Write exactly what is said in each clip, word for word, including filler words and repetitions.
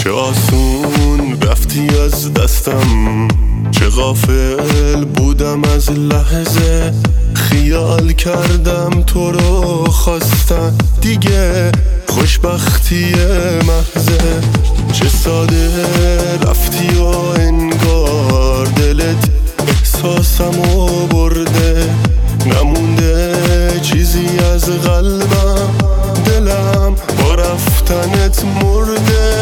چه آسون رفتی از دستم، چه غافل بودم از لحظه. خیال کردم تو رو خواستم، دیگه خوشبختی محضه. چه ساده رفتی و انگار دلت احساسمو برده. نمونده چیزی از قلبم، دلم با رفتنت مرده.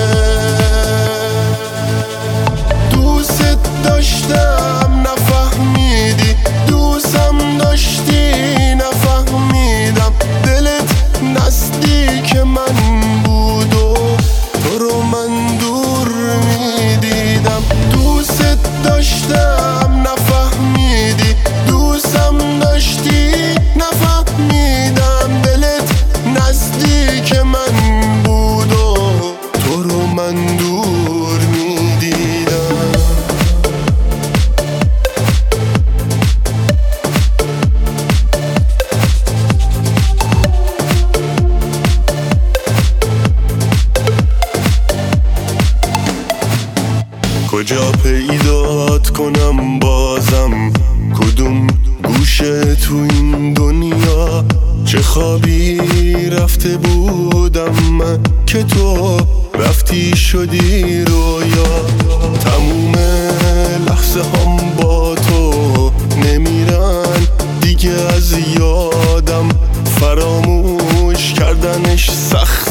دوست داشتم نفهمیدی، دوستم داشتی نفهمیدم. دلت نزدیک من بود و تو رو من دور میدیدم. دوست داشتم نفهمیدی، دوستم داشتی نفهمیدم. دلت نزدیک من بود و تو رو من دور میدیدم. کجا پیدات کنم بازم، کدوم گوشه تو این دنیا؟ چه خوابی رفته بودم من که تو رفتی شدی رویا. تموم لحظه هم با تو نمیرن دیگه از یادم، فراموش کردنش سخت